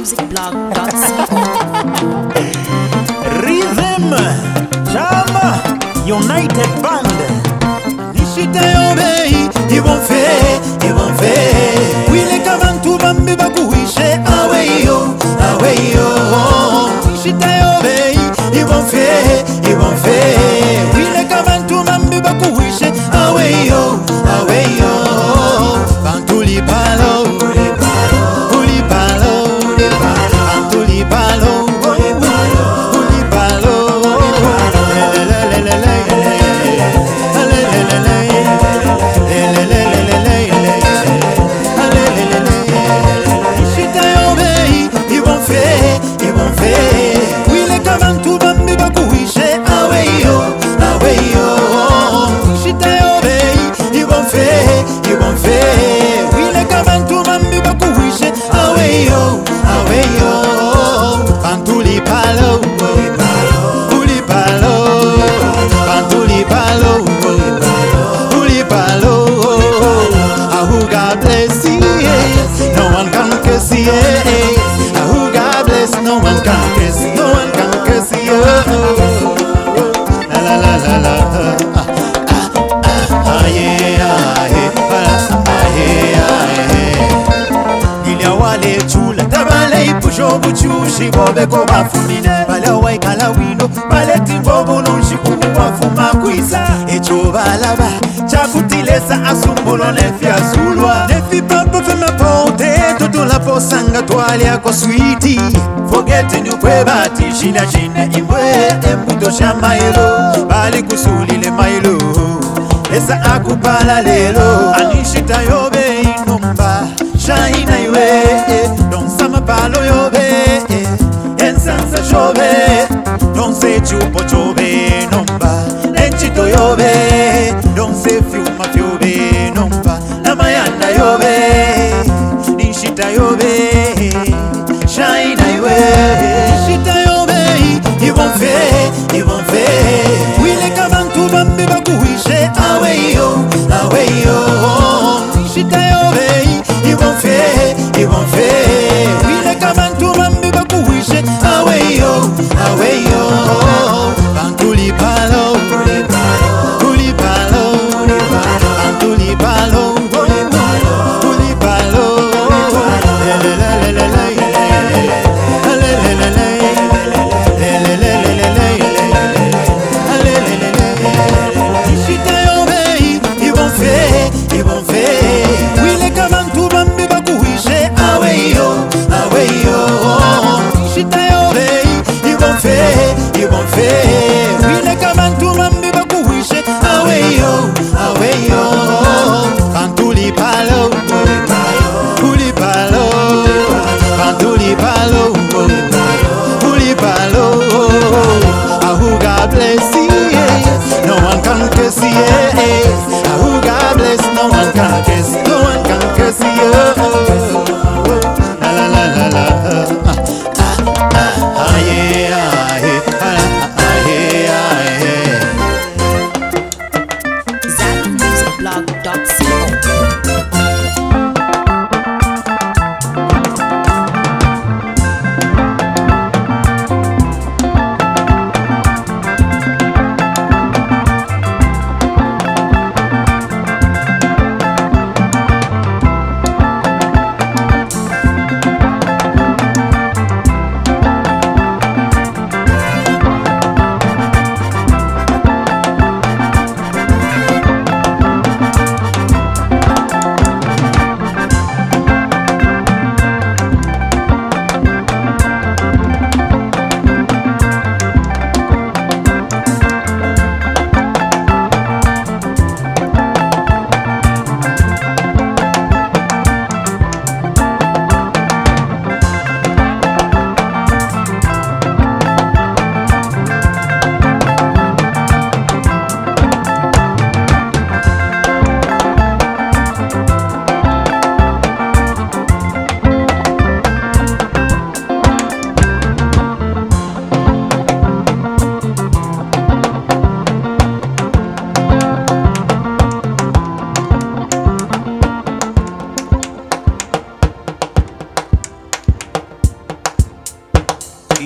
musicblog.co. Rhythm Chama United Band Nishita yobei Ibon fe Oui les kavantu bambi bakuishe Aweyo Nishita yobei Ibon fe Oui les kavantu bambi bakuishe Aweyo Bantuli palo Buchushi bobe ko bafumine bale waikala wino bale timbobo nonshiku wafuma kwisa echo balaba chakutilesa asumbulo nefi asulwa nefi papa fema ponte toto la posanga twali ako sweetie forgetting you kwebati shina imwe embuto shamailo bali kusulile mailo esa akupala lelo anishita yobe inomba shaina iwe don sama palo yobe ensansa shobe don se chupo chobe nomba enchito yobe don se fiuma fiobe nomba namayanda yobe nishita yobe shaina iwe nishita yobe ibon fe wile kabantu bambi bakuhishe aweyo nishita yobe ibon fe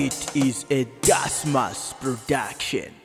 It is a Dasmas production.